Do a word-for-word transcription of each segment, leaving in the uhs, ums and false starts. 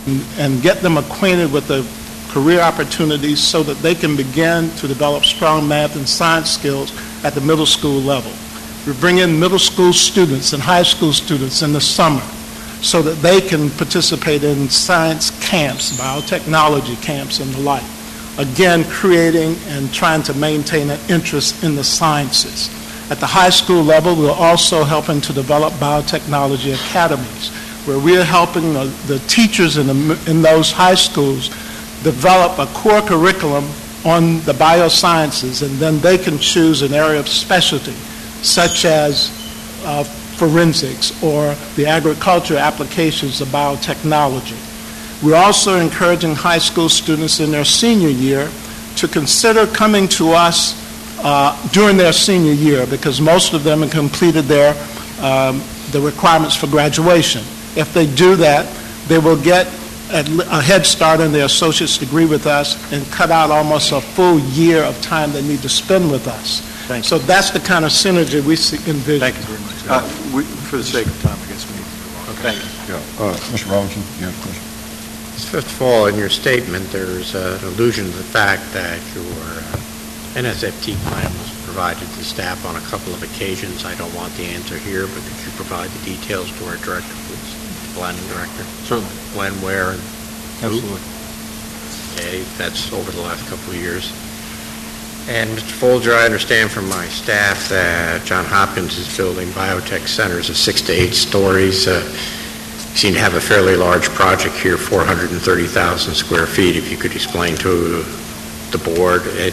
and get them acquainted with the career opportunities so that they can begin to develop strong math and science skills at the middle school level. We bring in middle school students and high school students in the summer so that they can participate in science camps, biotechnology camps, and the like. Again, creating and trying to maintain an interest in the sciences. At the high school level, we're also helping to develop biotechnology academies, where we're helping the, the teachers in, the, in those high schools develop a core curriculum on the biosciences, and then they can choose an area of specialty, such as uh, forensics or the agriculture applications of biotechnology. We're also encouraging high school students in their senior year to consider coming to us uh, during their senior year, because most of them have completed their um, the requirements for graduation. If they do that, they will get a, a head start in their associate's degree with us and cut out almost a full year of time they need to spend with us. Thank so you. that's the kind of synergy we see, envision. Thank you very much. Uh, we, for the sake of time, I guess we need to move on. Okay. Thank you. Yeah. Uh, Mister Robinson, you have a question? First of all, in your statement, there's uh, an allusion to the fact that your uh, N S F T plan was provided to staff on a couple of occasions. I don't want the answer here, but could you provide the details to our director, please? The planning director? Certainly. When, where, and who? Absolutely. Okay, that's over the last couple of years. And Mister Folger, I understand from my staff that John Hopkins is building biotech centers of six to eight stories. Uh, you seem to have a fairly large project here, four hundred thirty thousand square feet. If you could explain to the board, and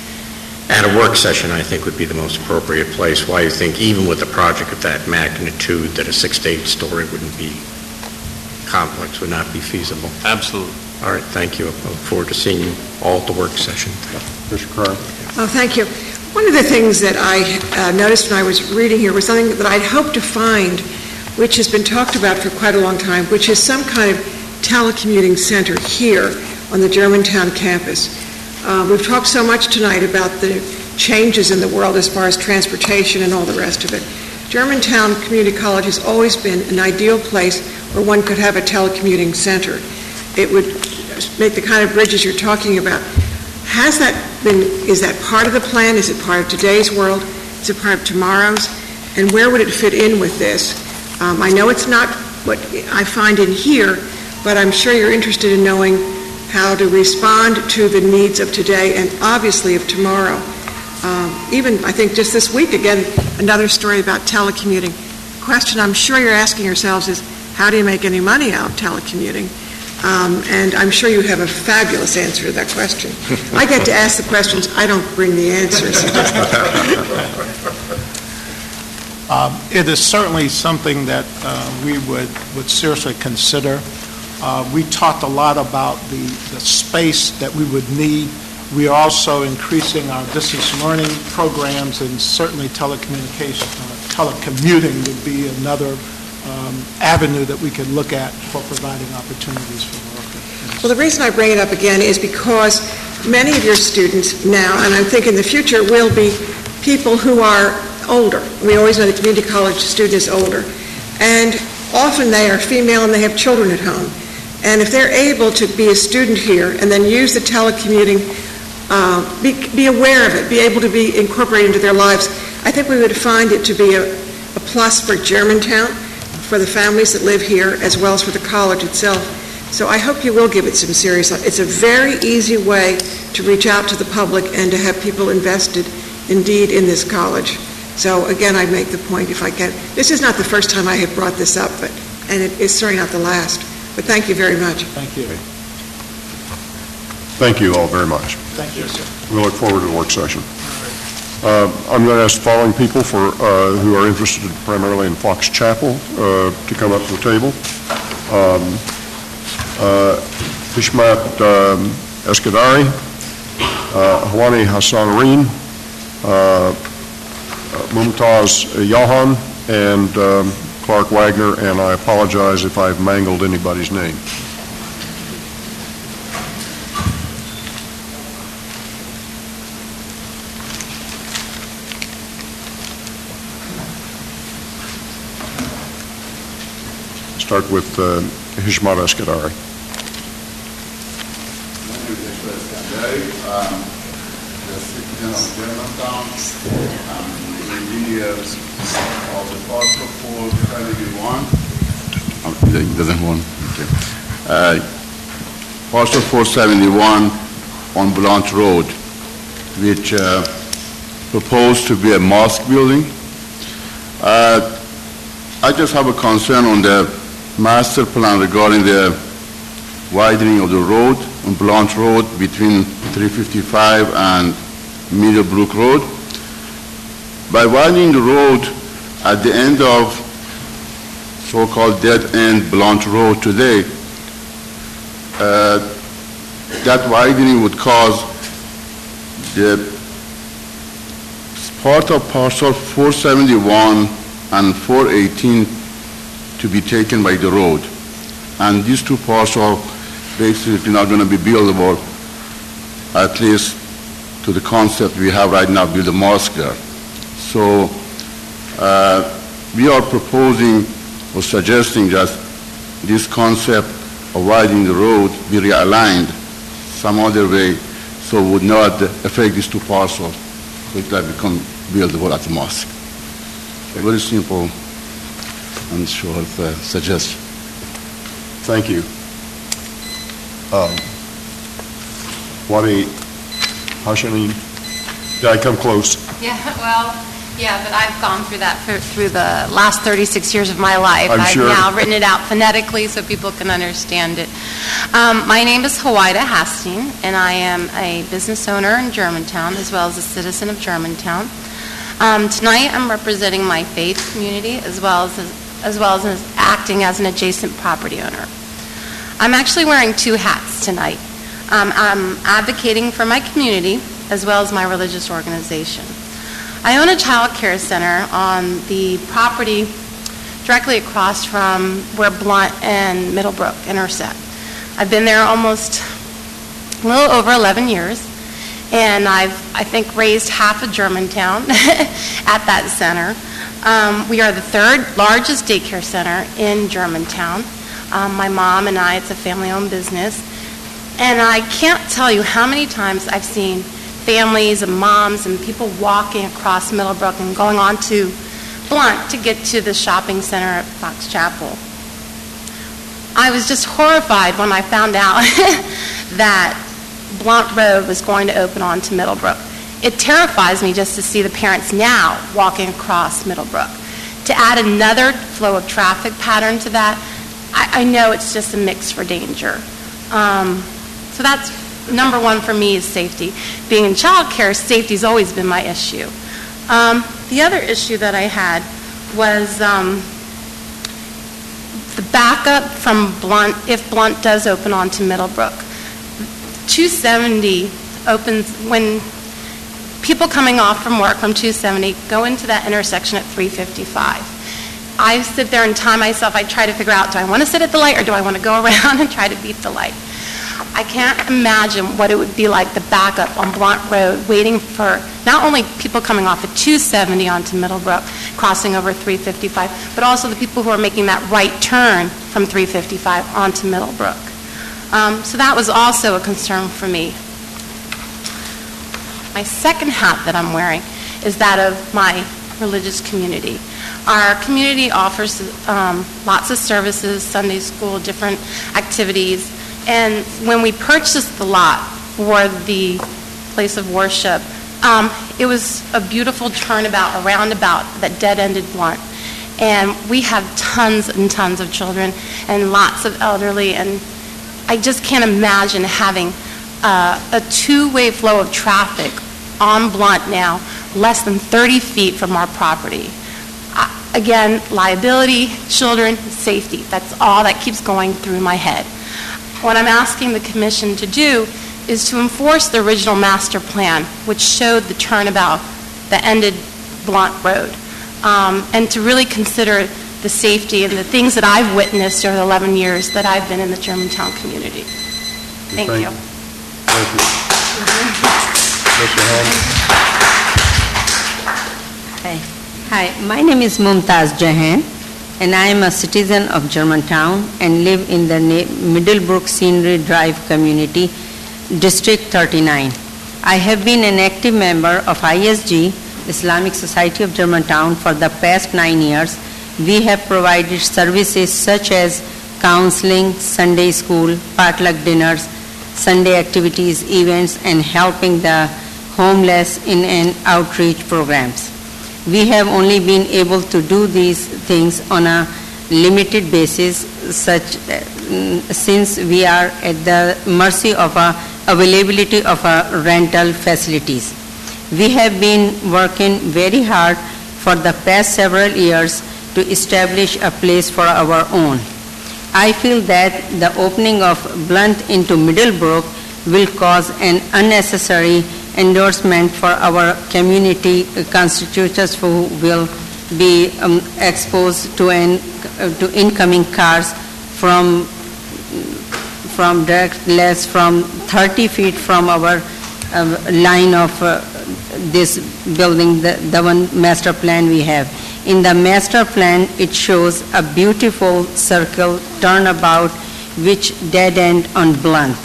at a work session, I think would be the most appropriate place, why you think even with a project of that magnitude that a six to eight story wouldn't be complex, would not be feasible. Absolutely. All right, thank you. I look forward to seeing you all at the work session. Mister Kern. Oh, thank you. One of the things that I uh, noticed when I was reading here was something that I'd hoped to find, which has been talked about for quite a long time, which is some kind of telecommuting center here on the Germantown campus. Uh, we've talked so much tonight about the changes in the world as far as transportation and all the rest of it. Germantown Community College has always been an ideal place where one could have a telecommuting center. It would make the kind of bridges you're talking about. Has that been, is that part of the plan? Is it part of today's world? Is it part of tomorrow's? And where would it fit in with this? Um, I know it's not what I find in here, but I'm sure you're interested in knowing how to respond to the needs of today and obviously of tomorrow. Um, even, I think just this week, again, another story about telecommuting. The question I'm sure you're asking yourselves is, how do you make any money out of telecommuting? Um, and I'm sure you have a fabulous answer to that question. I get to ask the questions. I don't bring the answers. um, it is certainly something that uh, we would, would seriously consider. Uh, we talked a lot about the, the space that we would need. We are also increasing our distance learning programs, and certainly telecommunication, uh, telecommuting would be another Um, avenue that we could look at for providing opportunities for work. Well, the reason I bring it up again is because many of your students now, and I think in the future, will be people who are older. We always know the community college student is older. And often they are female and they have children at home. And if they're able to be a student here and then use the telecommuting, uh, be, be aware of it, be able to be incorporated into their lives, I think we would find it to be a, a plus for Germantown, for the families that live here, as well as for the college itself. So I hope you will give it some serious thought. It's a very easy way to reach out to the public and to have people invested, indeed, in this college. So again, I make the point, if I can. This is not the first time I have brought this up, but and it is certainly not the last. But thank you very much. Thank you. Thank you all very much. Thank you, sir. We look forward to the work session. Uh, I'm going to ask the following people for uh, who are interested primarily in Fox Chapel uh, to come up to the table. Um, uh, Hishmat um, Eskadari, uh, Hawani Hassanareen, uh, Mumtaz Yahan, and um, Clark Wagner, and I apologize if I've mangled anybody's name. Start with uh, Hishmat Eskadari. um, the citizen of Germantown, um, the engineers of the parcel four seventy-one. Oh, it doesn't want, okay. Uh, parcel four seventy-one on Blanche Road, which uh, proposed to be a mosque building. Uh, I just have a concern on the master plan regarding the widening of the road on Blanche Road between three fifty-five and Meadowbrook Road. By widening the road at the end of so-called dead-end Blanche Road today, uh, that widening would cause the part of parcel four seventy-one and four eighteen to be taken by the road. And these two parcels basically not going to be buildable, at least to the concept we have right now, build a mosque there. So uh, we are proposing or suggesting that this concept of widening the road be realigned some other way so it would not affect these two parcels, so it will become buildable as a mosque. A very simple and short uh, suggestion. Thank you. Um, Wadi Hashanin, did I come close? Yeah, well, yeah, but I've gone through that for, through the last thirty-six years of my life. I'm I've sure. now written it out phonetically so people can understand it. Um, my name is Hawaida Hastine, and I am a business owner in Germantown as well as a citizen of Germantown. Um, tonight I'm representing my faith community as well as as well as acting as an adjacent property owner. I'm actually wearing two hats tonight. Um, I'm advocating for my community as well as my religious organization. I own a child care center on the property directly across from where Blunt and Middlebrook intersect. I've been there almost a little over eleven years, and I've, I think, raised half of Germantown at that center. Um, we are the third largest daycare center in Germantown. Um, my mom and I, it's a family-owned business. And I can't tell you how many times I've seen families and moms and people walking across Middlebrook and going on to Blunt to get to the shopping center at Fox Chapel. I was just horrified when I found out that Blunt Road was going to open onto Middlebrook. It terrifies me just to see the parents now walking across Middlebrook. To add another flow of traffic pattern to that, I, I know it's just a mix for danger. Um, so that's number one for me is safety. Being in child care, safety's always been my issue. Um, the other issue that I had was um, the backup from Blunt, if Blunt does open onto Middlebrook. two seventy opens when people coming off from work from two seventy go into that intersection at three fifty-five. I sit there and time myself. I try to figure out, do I want to sit at the light or do I want to go around and try to beat the light? I can't imagine what it would be like the backup on Blunt Road, waiting for not only people coming off at two seventy onto Middlebrook, crossing over three fifty-five, but also the people who are making that right turn from three fifty-five onto Middlebrook. Um, so that was also a concern for me. My second hat that I'm wearing is that of my religious community. Our community offers um, lots of services, Sunday school, different activities. And when we purchased the lot for the place of worship, um, it was a beautiful turnabout, a roundabout that dead-ended Blunt. And we have tons and tons of children and lots of elderly, and I just can't imagine having uh, a two-way flow of traffic on Blunt now, less than thirty feet from our property. Uh, again, liability, children, safety. That's all that keeps going through my head. What I'm asking the commission to do is to enforce the original master plan, which showed the turnabout that ended Blunt Road, um, and to really consider the safety and the things that I've witnessed over the eleven years that I've been in the Germantown community. Thank, Thank you. Thank you. Mister Hi. Hi, my name is Mumtaz Jahan, and I am a citizen of Germantown and live in the Middlebrook Scenery Drive community District thirty-nine. I have been an active member of I S G, Islamic Society of Germantown, for the past nine years. We have provided services such as counseling, Sunday school, potluck dinners, Sunday activities, events, and helping the homeless in and outreach programs. We have only been able to do these things on a limited basis, such uh, since we are at the mercy of a availability of a rental facilities. We have been working very hard for the past several years to establish a place for our own. I feel that the opening of Blunt into Middlebrook will cause an unnecessary endorsement for our community constituents who will be um, exposed to an uh, to incoming cars from from direct less from thirty feet from our uh, line of uh, this building, the, the one master plan we have. In the master plan, it shows a beautiful circle turnabout which dead end on Blunt.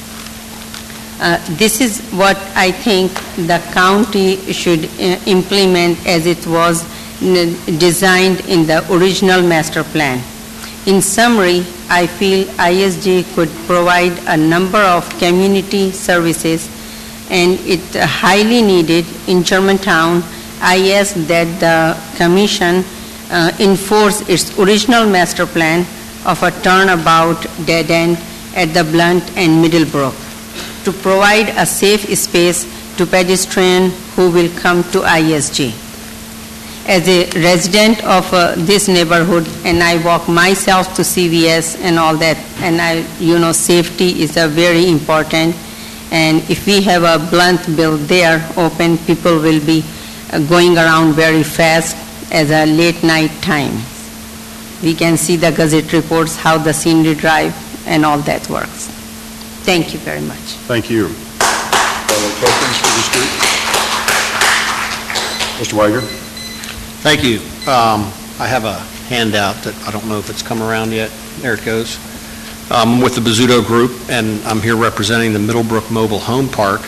Uh, this is what I think the county should uh, implement as it was n- designed in the original master plan. In summary, I feel I S G could provide a number of community services, and it uh, highly needed in Germantown. I ask that the Commission uh, enforce its original master plan of a turnabout dead end at the Blunt and Middlebrook to provide a safe space to pedestrians who will come to I S G. As a resident of uh, this neighborhood, and I walk myself to C V S and all that, and I, you know, safety is a very important, and if we have a Blunt built there open, people will be uh, going around very fast as a late night time. We can see the Gazette reports how the scenery drive and all that works. Thank you very much. Thank you. Other questions for this group? Mister Weiger? Thank you. Um, I have a handout that I don't know if it's come around yet. There it goes. Um, I'm with the Bizzuto Group, and I'm here representing the Middlebrook Mobile Home Park.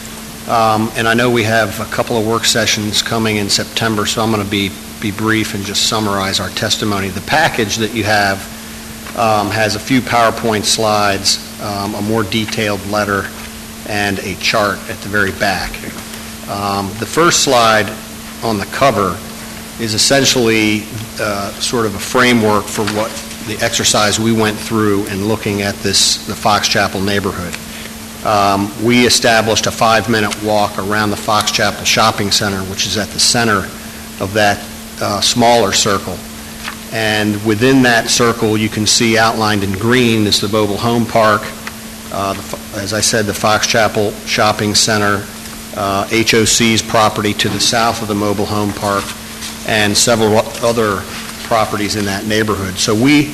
Um, and I know we have a couple of work sessions coming in September, so I'm going to be, be brief and just summarize our testimony. The package that you have um, has a few PowerPoint slides, um, a more detailed letter, and a chart at the very back. Um, the first slide on the cover is essentially uh, sort of a framework for what the exercise we went through in looking at this, the Fox Chapel neighborhood. Um, we established a five-minute walk around the Fox Chapel Shopping Center, which is at the center of that uh, smaller circle. And within that circle, you can see outlined in green is the mobile home park, uh, the, as I said, the Fox Chapel Shopping Center, uh, H O C's property to the south of the mobile home park, and several other properties in that neighborhood. So we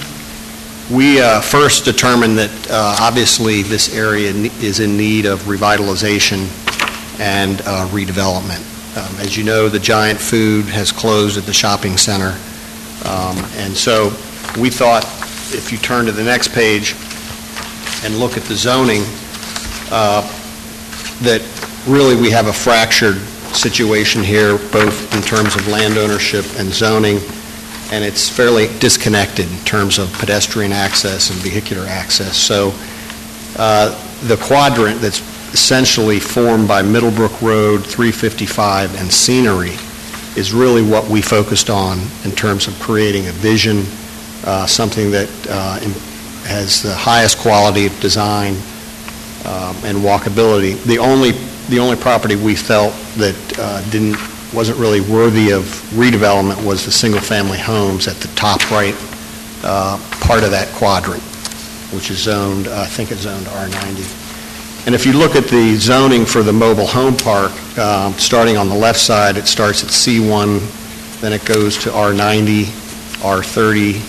we uh, first determined that uh, obviously this area is in need of revitalization and uh, redevelopment. Um, as you know, the Giant Food has closed at the shopping center, um, and so we thought if you turn to the next page and look at the zoning, uh, that really we have a fractured situation here, both in terms of land ownership and zoning, and it's fairly disconnected in terms of pedestrian access and vehicular access. So uh, the quadrant that's essentially formed by Middlebrook Road, three fifty-five, and scenery is really what we focused on in terms of creating a vision, uh, something that uh, has the highest quality of design um, and walkability. The only The only property we felt that uh, didn't wasn't really worthy of redevelopment was the single-family homes at the top right uh, part of that quadrant, which is zoned, uh, I think it's zoned R ninety. And if you look at the zoning for the mobile home park, um, starting on the left side, it starts at C one, then it goes to R ninety, R thirty,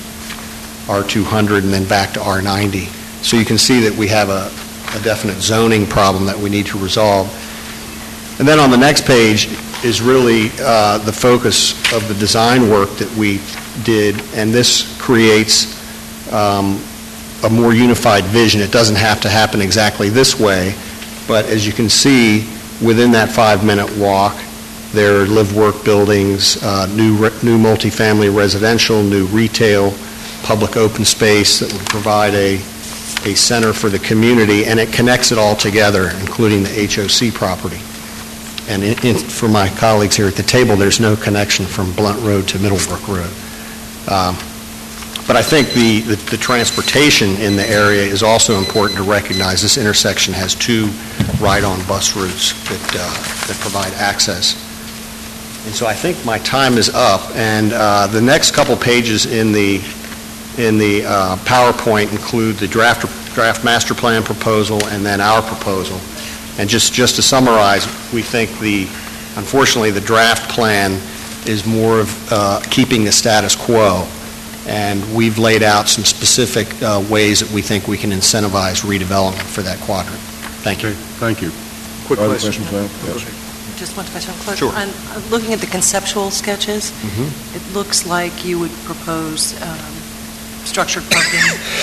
R two hundred, and then back to R ninety. So you can see that we have a, a definite zoning problem that we need to resolve. And then on the next page is really uh, the focus of the design work that we did, and this creates um, a more unified vision. It doesn't have to happen exactly this way, But as you can see, within that five-minute walk, there are live-work buildings, uh, new re- new multifamily residential, new retail, public open space that would provide a, a center for the community, and it connects it all together, including the H O C property. And in, in, for my colleagues here at the table, there's no connection from Blunt Road to Middlebrook Road. Um, but I think the, the, the transportation in the area is also important to recognize. This intersection has two ride-on bus routes that, uh, that provide access. And so I think my time is up, and uh, the next couple pages in the in the uh, PowerPoint include the draft draft master plan proposal and then our proposal. And just just to summarize, we think the unfortunately the draft plan is more of uh, keeping the status quo, and we've laid out some specific uh, ways that we think we can incentivize redevelopment for that quadrant. Thank you. Okay, thank you. Quick Other question. questions, ma'am? Yes. Just one question, Clerk. Sure. On uh, looking at the conceptual sketches, Mhm. it looks like you would propose um, structured parking.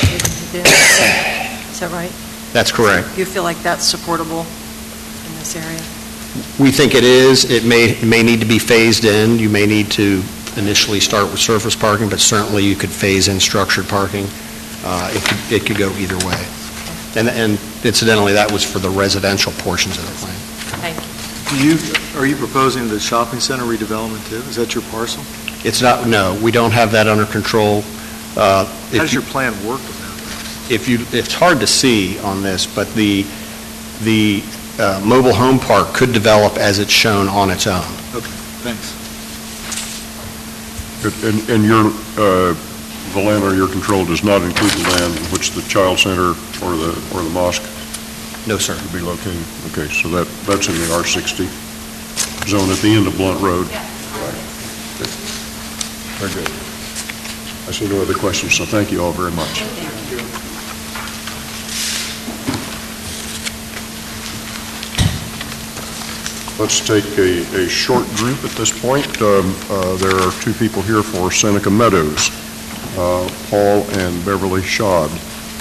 Is that right? That's correct. Do you feel like that's supportable in this area? We think it is. It may, it may need to be phased in. You may need to initially start with surface parking, but certainly you could phase in structured parking. Uh, It could, it could go either way. And, and incidentally, that was for the residential portions of the plan. Thank you. Do you, are you proposing the shopping center redevelopment too? Is that your parcel? It's not, no, we don't have that under control. Uh, How if does you- your plan work with that? If you, it's hard to see on this, but the, the uh, mobile home park could develop as it's shown on its own. Okay, thanks. Good. And, and your, uh, the land under your control does not include the land in which the child center or the, or the mosque No, sir. would be located? Okay, so that, that's in the R sixty zone at the end of Blunt Road? Right. Good. Very good. I see no other questions, so thank you all very much. Let's take a, a short group at this point. Um, uh, There are two people here for Seneca Meadows, uh, Paul and Beverly Schad.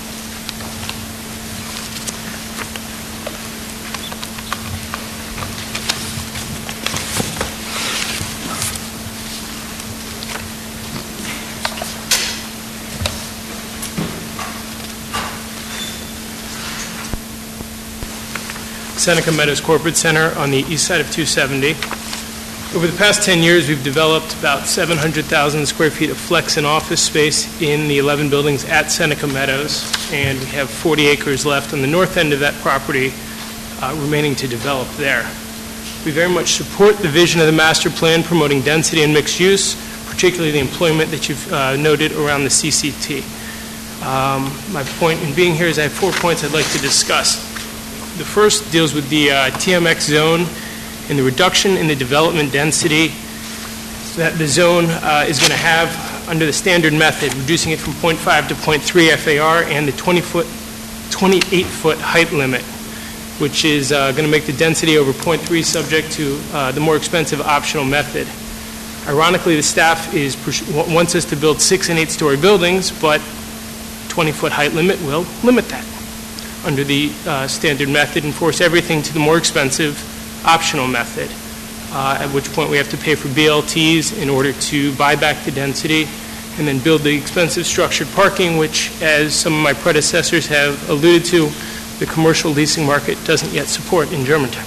Seneca Meadows Corporate Center on the east side of two seventy. Over the past ten years, we've developed about seven hundred thousand square feet of flex and office space in the eleven buildings at Seneca Meadows, and we have forty acres left on the north end of that property uh, remaining to develop there. We very much support the vision of the master plan promoting density and mixed use, particularly the employment that you've uh, noted around the C C T. Um, my point in being here is I have four points I'd like to discuss. The first deals with the uh, T M X zone and the reduction in the development density that the zone uh, is going to have under the standard method, reducing it from zero point five to zero point three F A R and the twenty-foot, twenty-eight foot height limit, which is uh, going to make the density over zero point three subject to uh, the more expensive optional method. Ironically, the staff is wants us to build six and eight-story buildings, but twenty-foot height limit will limit that under the uh, standard method and force everything to the more expensive optional method, uh, at which point we have to pay for B L Ts in order to buy back the density and then build the expensive structured parking, which, as some of my predecessors have alluded to, the commercial leasing market doesn't yet support in Germantown.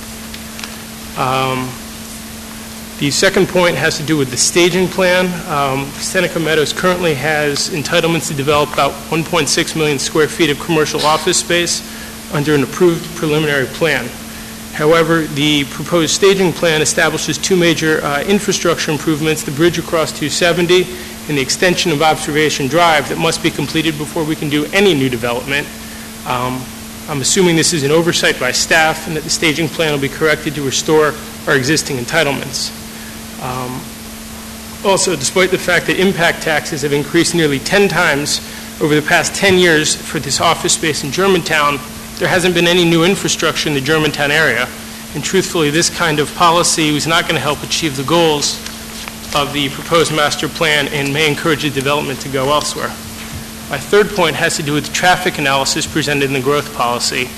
Um, The second point has to do with the staging plan. Um, Seneca Meadows currently has entitlements to develop about one point six million square feet of commercial office space under an approved preliminary plan. However, the proposed staging plan establishes two major uh, infrastructure improvements, the bridge across two seventy and the extension of Observation Drive, that must be completed before we can do any new development. Um, I'm assuming this is an oversight by staff and that the staging plan will be corrected to restore our existing entitlements. Um, also, despite the fact that impact taxes have increased nearly ten times over the past ten years for this office space in Germantown, there hasn't been any new infrastructure in the Germantown area. And truthfully, this kind of policy is not going to help achieve the goals of the proposed master plan and may encourage the development to go elsewhere. My third point has to do with the traffic analysis presented in the growth policy.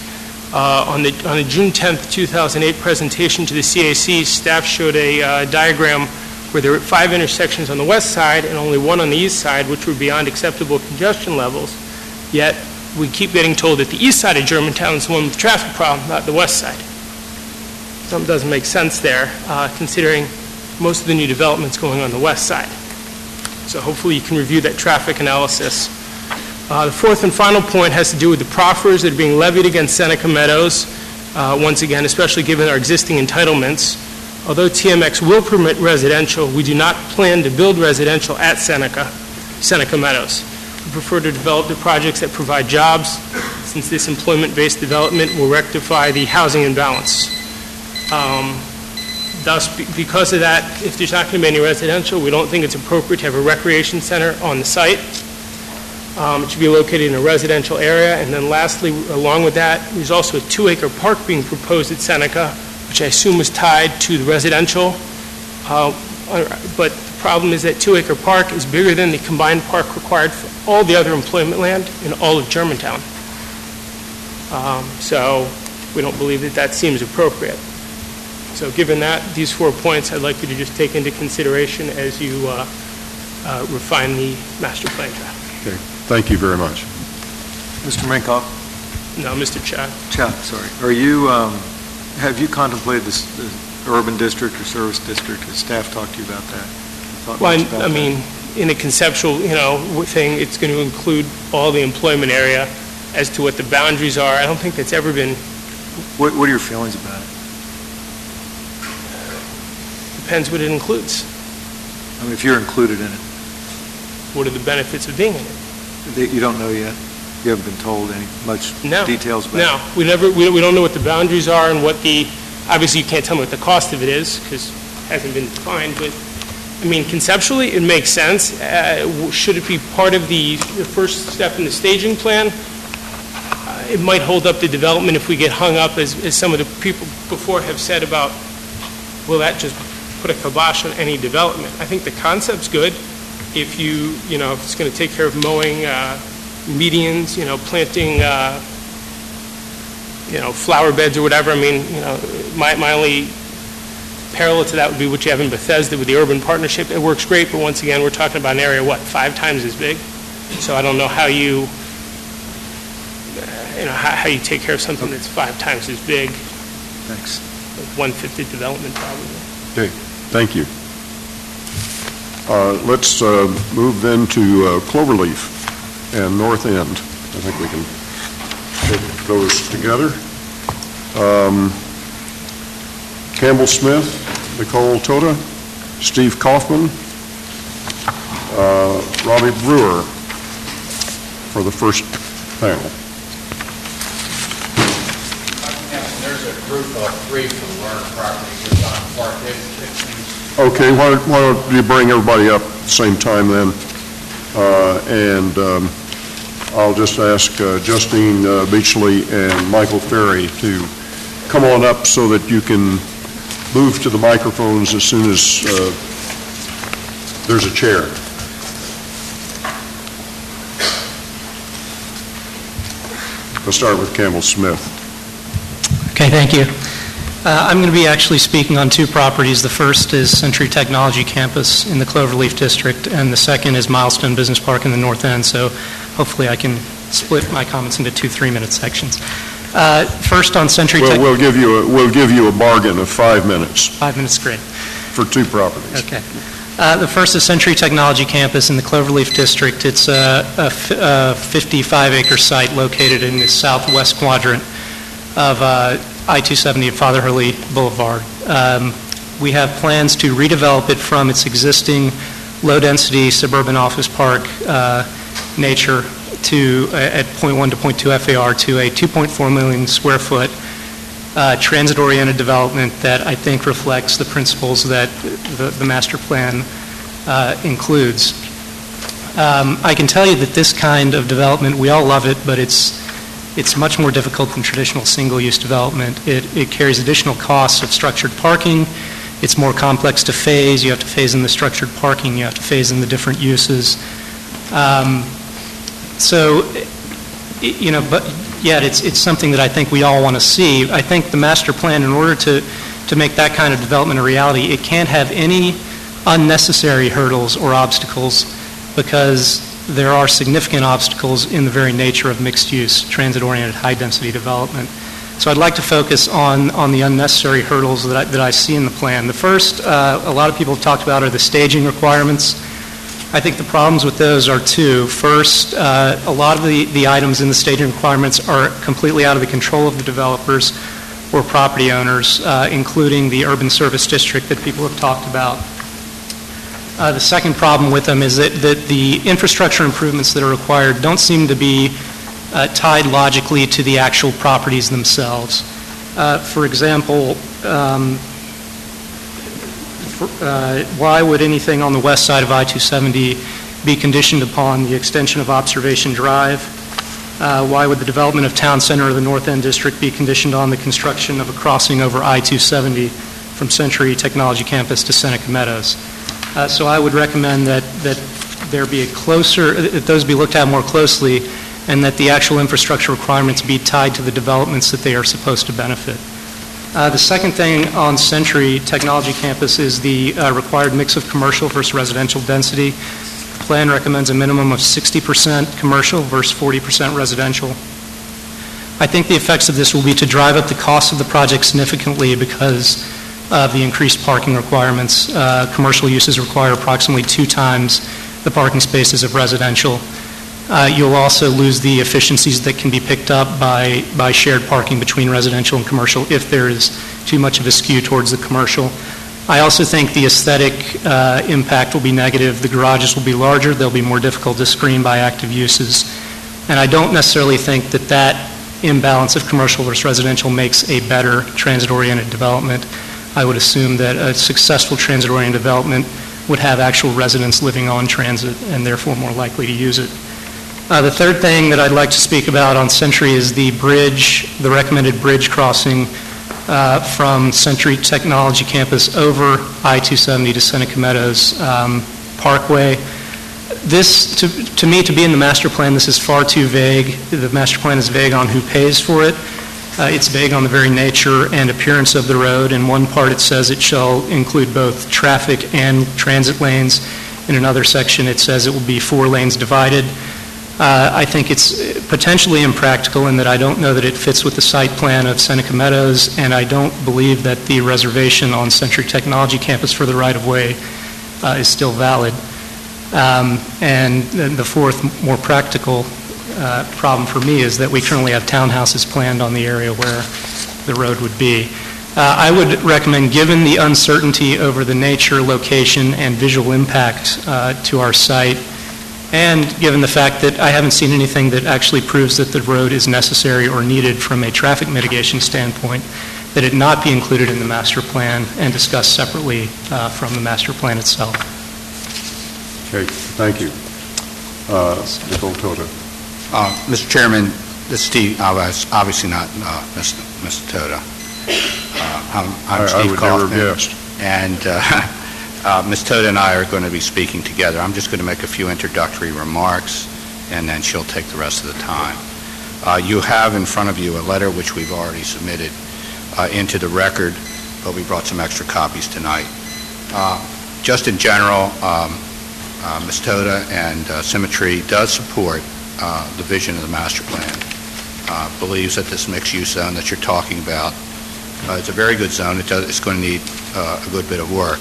Uh, On the on the June tenth, two thousand eight presentation to the C A C, staff showed a uh, diagram where there were five intersections on the west side and only one on the east side, which were beyond acceptable congestion levels. Yet, we keep getting told that the east side of Germantown is the one with the traffic problem, not the west side. Something doesn't make sense there, uh, considering most of the new development's going on the west side. So hopefully you can review that traffic analysis. Uh, the fourth and final point has to do with the proffers that are being levied against Seneca Meadows, uh, once again, especially given our existing entitlements. Although T M X will permit residential, we do not plan to build residential at Seneca, Seneca Meadows. We prefer to develop the projects that provide jobs, since this employment-based development will rectify the housing imbalance. Um, thus, be- because of that, if there's not going to be any residential, we don't think it's appropriate to have a recreation center on the site. Um, It should be located in a residential area. And then lastly, along with that, there's also a two-acre park being proposed at Seneca, which I assume is tied to the residential. Uh, But the problem is that two-acre park is bigger than the combined park required for all the other employment land in all of Germantown. Um, So we don't believe that that seems appropriate. So given that, these four points, I'd like you to just take into consideration as you uh, uh, refine the master plan draft. Okay, thank you very much. Mister Minkoff? No, Mister Chad. Chad, sorry. Are you, um, have you contemplated this, the urban district or service district? Has staff talked to you about that? Thought Well, much about I that? mean, in a conceptual, you know, thing, it's going to include all the employment area. As to what the boundaries are, I don't think that's ever been, What, what are your feelings about it? depends what it includes. I mean, if you're included in it, What are the benefits of being in it? that you don't know yet? You haven't been told any, much No. details about it? No, we never, we we don't know what the boundaries are and what the, obviously you can't tell me what the cost of it is, because it hasn't been defined, but, I mean, conceptually, it makes sense. Uh, w- Should it be part of the, the first step in the staging plan? Uh, It might hold up the development if we get hung up, as, as some of the people before have said about, will that just put a kibosh on any development? I think the concept's good. If you, you know, if it's going to take care of mowing uh, medians, you know, planting, uh, you know, flower beds or whatever, I mean, you know, my, my only parallel to that would be what you have in Bethesda with the urban partnership. It works great, but once again, we're talking about an area, what, five times as big? So I don't know how you, uh, you know, how, how you take care of something that's five times as big, Thanks. like one-fifth the development probably. Okay, thank you. Uh, Let's uh, move then to uh, Cloverleaf and North End. I think we can take those together. Um, Campbell Smith, Nicole Tota, Steve Kaufman, uh, Robbie Brewer for the first panel. There's a group of three from Lerner Property, just on Park. It- it- Okay, why don't, why don't you bring everybody up at the same time then? Uh, And um, I'll just ask uh, Justine uh, Beachley and Michael Ferry to come on up so that you can move to the microphones as soon as uh, there's a chair. Let's start with Campbell Smith. Okay, thank you. Uh, I'm going to be actually speaking on two properties. The first is Century Technology Campus in the Cloverleaf District, and the second is Milestone Business Park in the North End, so hopefully I can split my comments into two three-minute sections. Uh, First on Century Well, Tech... we'll give you, a we'll give you a bargain of five minutes Five minutes, great. for two properties. Okay. Uh, The first is Century Technology Campus in the Cloverleaf District. It's a fifty-five acre site located in the southwest quadrant of uh, I two seventy at Father Hurley Boulevard. Um, We have plans to redevelop it from its existing low-density suburban office park uh, nature to, uh, at point one to point two F A R, to a two point four million square foot uh, transit-oriented development that I think reflects the principles that the, the master plan uh, includes. Um, I can tell you that this kind of development, we all love it, but it's it's much more difficult than traditional single-use development. It, it carries additional costs of structured parking. It's more complex to phase. You have to phase in the structured parking. You have to phase in the different uses. Um, so, you know, but yet it's, it's something that I think we all want to see. I think the master plan, in order to, to make that kind of development a reality, it can't have any unnecessary hurdles or obstacles, because there are significant obstacles in the very nature of mixed-use, transit-oriented, high-density development. So I'd like to focus on, on the unnecessary hurdles that I, that I see in the plan. The first, uh, a lot of people have talked about, are the staging requirements. I think the problems with those are two. First, uh, a lot of the, the items in the staging requirements are completely out of the control of the developers or property owners, uh, including the urban service district that people have talked about. Uh, the second problem with them is that, that the infrastructure improvements that are required don't seem to be uh, tied logically to the actual properties themselves. Uh, for example, um, for, uh, why would anything on the west side of I two seventy be conditioned upon the extension of Observation Drive? Uh, why would the development of Town Center of the North End District be conditioned on the construction of a crossing over I two seventy from Century Technology Campus to Seneca Meadows? Uh, so I would recommend that, that there be a closer, that those be looked at more closely, and that the actual infrastructure requirements be tied to the developments that they are supposed to benefit. Uh, the second thing on Century Technology Campus is the uh, required mix of commercial versus residential density. The plan recommends a minimum of sixty percent commercial versus forty percent residential. I think the effects of this will be to drive up the cost of the project significantly because of the increased parking requirements. Uh, commercial uses require approximately two times the parking spaces of residential. Uh, you'll also lose the efficiencies that can be picked up by, by shared parking between residential and commercial if there is too much of a skew towards the commercial. I also think the aesthetic uh, impact will be negative. The garages will be larger. They'll be more difficult to screen by active uses. And I don't necessarily think that that imbalance of commercial versus residential makes a better transit-oriented development. I would assume that a successful transit-oriented development would have actual residents living on transit and therefore more likely to use it. Uh, the third thing that I'd like to speak about on Century is the bridge, the recommended bridge crossing uh, from Century Technology Campus over I two seventy to Seneca Meadows um, Parkway. This, to, to me, to be in the master plan, this is far too vague. The master plan is vague on who pays for it. Uh, it's vague on the very nature and appearance of the road. In one part it says it shall include both traffic and transit lanes. In another section it says it will be four lanes divided. Uh, I think it's potentially impractical in that I don't know that it fits with the site plan of Seneca Meadows, and I don't believe that the reservation on Century Technology Campus for the right-of-way uh, is still valid. Um, and the fourth, more practical uh, problem for me is that we currently have townhouses planned on the area where the road would be. Uh, I would recommend, given the uncertainty over the nature, location, and visual impact uh, to our site, and given the fact that I haven't seen anything that actually proves that the road is necessary or needed from a traffic mitigation standpoint, that it not be included in the master plan and discussed separately uh, from the master plan itself. Okay, thank you. Uh, Nicole Tota. Uh, Mister Chairman, this is Steve, I was obviously not uh, Mister Mister Tota. Uh, I'm, I'm I, Steve I would Kaufman, never have guessed. And uh, Uh, Miz Tota and I are going to be speaking together. I'm just going to make a few introductory remarks, and then she'll take the rest of the time. Uh, you have in front of you a letter which we've already submitted uh, into the record, but we brought some extra copies tonight. Uh, just in general, um, uh, Miz Tota and uh, Symmetry does support uh, the vision of the master plan, uh, believes that this mixed-use zone that you're talking about uh, is a very good zone. It does, it's going to need uh, a good bit of work.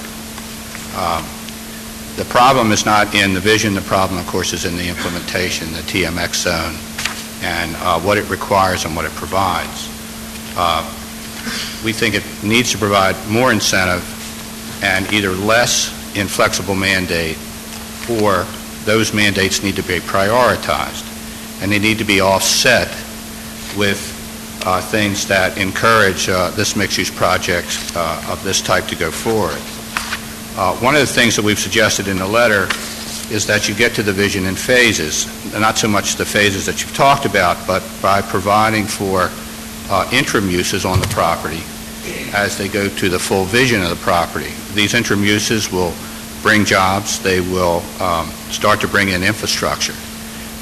Um, the problem is not in the vision. The problem, of course, is in the implementation, the T M X zone, and uh, what it requires and what it provides. Uh, we think it needs to provide more incentive and either less inflexible mandate, or those mandates need to be prioritized, and they need to be offset with uh, things that encourage uh, this mixed-use project uh, of this type to go forward. Uh, one of the things that we've suggested in the letter is that you get to the vision in phases, not so much the phases that you've talked about, but by providing for uh, interim uses on the property as they go to the full vision of the property. These interim uses will bring jobs. They will um, start to bring in infrastructure.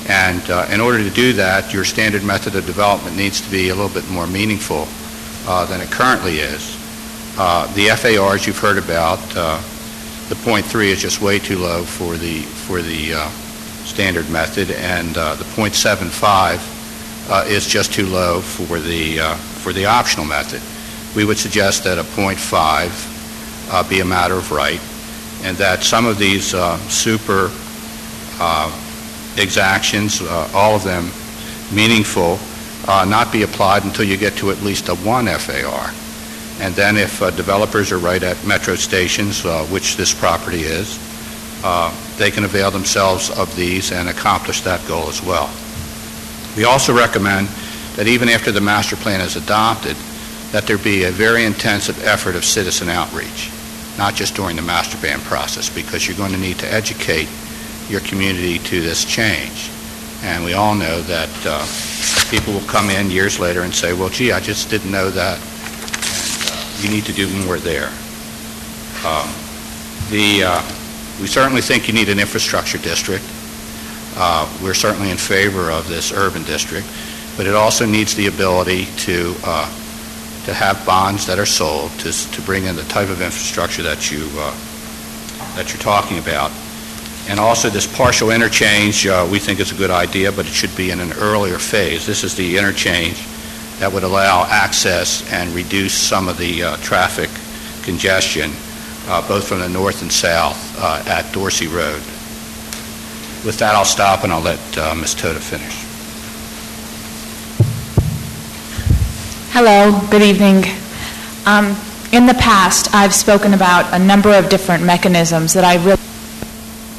And uh, in order to do that, your standard method of development needs to be a little bit more meaningful uh, than it currently is. Uh, the F A Rs you've heard about, uh, the point three is just way too low for the for the uh, standard method, and uh, the point seven five uh, is just too low for the uh, for the optional method. We would suggest that a point five uh, be a matter of right, and that some of these uh, super uh, exactions, uh, all of them meaningful, uh, not be applied until you get to at least a one F A R. And then if uh, developers are right at metro stations, uh, which this property is, uh, they can avail themselves of these and accomplish that goal as well. We also recommend that even after the master plan is adopted, that there be a very intensive effort of citizen outreach, not just during the master plan process, because you're going to need to educate your community to this change. And we all know that uh, people will come in years later and say, well, gee, I just didn't know that. You need to do more there. Um, the, uh, we certainly think you need an infrastructure district. Uh, we're certainly in favor of this urban district, but it also needs the ability to uh, to have bonds that are sold to to bring in the type of infrastructure that you uh, that you're talking about. And also this partial interchange, uh, we think is a good idea, but it should be in an earlier phase. This is the interchange that would allow access and reduce some of the uh, traffic congestion, uh, both from the north and south uh, at Dorsey Road. With that, I'll stop and I'll let uh, Miz Toda finish. Hello, good evening. Um, in the past, I've spoken about a number of different mechanisms that I really